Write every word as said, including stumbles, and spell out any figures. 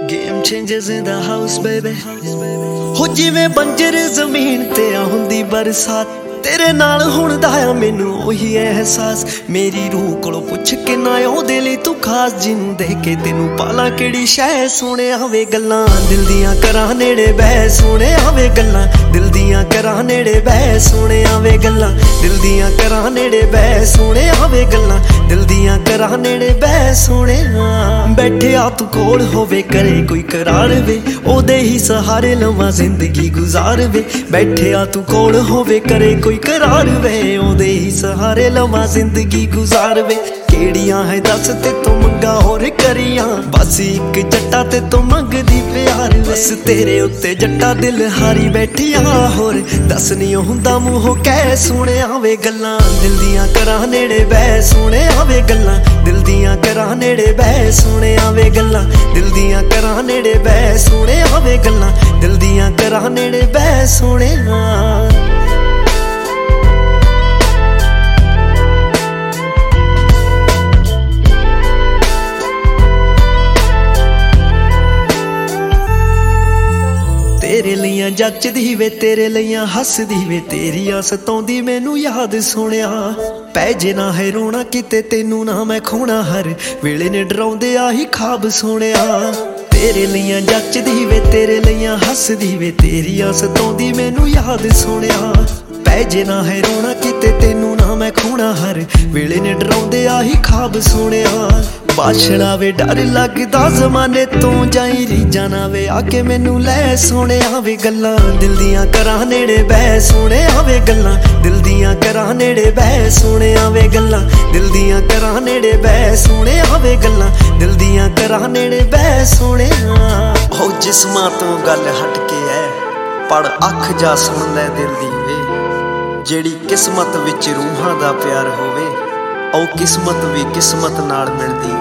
Game changers in the house, baby. हो जिवें बंजर जमीन ते आउंदी बरसात तेरे नाल हुण दा आ मैनू ओही एहसास मेरी रूह कोलों पुछ के ना ओहदे लई तू खास जिन्नू देख के तेनू पाला केड़ी शै सोने आवे गल्लां दिल दियां करां नेड़े बह सोने आवे गल्लां दिल दियां करां नेड़े बह सोने आवे गल्लां दिल दियां करां नेड़े बह सोने आवे गल्लां दिल दियां करां नेड़े बह सोने बैठे आ तू कोल होवे करे कोई करार वे ओदे ही सहारे लवां जिंदगी गुजार वे बैठे आ तू कोल होवे करे कोई करार वे ओदे ही सहारे लवां जिंदगी गुजार वे केड़ियां है दस ते तू मंगा होर करियां बस एक जट्टा ते तू मंगदी प्यार बस तेरे उत्ते जट्टा दिल हारी बैठिया होर दस नहीं हुंदा मूंहों कह सुने आवे गल्लां दिल दियां करां नेड़े बह सुने आवे गल्लां दिल दियां करां नेड़े बह सुने आवे गल्लां दिल दियां करां नेड़े बह सुने आवे गल्लां दिल दियां करां नेड़े बह सुने तेरे लियां जचदी वे तेरे लियां हसदी वे तेरी सताउंदी मैनू याद सुनिया पै जे ना है रोना किते तेनू ना मैं खोना हर वेले ने डराउंदे आही खाब सुनिया तेरे लियां जचदी वे तेरे लियां हसदी वे तेरी सताउंदी मैनू याद सुनिया पै जे ना है रोना किते तेनू ना मैं खोना हर वेले ने डराउंदे आही खाब सुनिया बाछड़ा वे डर लगदा जमाने तू जाई रीजा ना वे आके मैनू लै सोने आवे गल्लां दिल दियां करां नेड़े बह सोने आवे गल्लां दिल दियां करां नेड़े बह सोने आवे गल्लां दिल दियां करां नेड़े बह सोने आवे गल्लां दिल दियां करां नेड़े बह सोने हो जिस्मां तों गल हट के है पड़ अख जा सुन लै दिल दी वे जेड़ी किस्मत विच रूहां दा प्यार होवे औ किस्मत भी किस्मत नाल मिलदी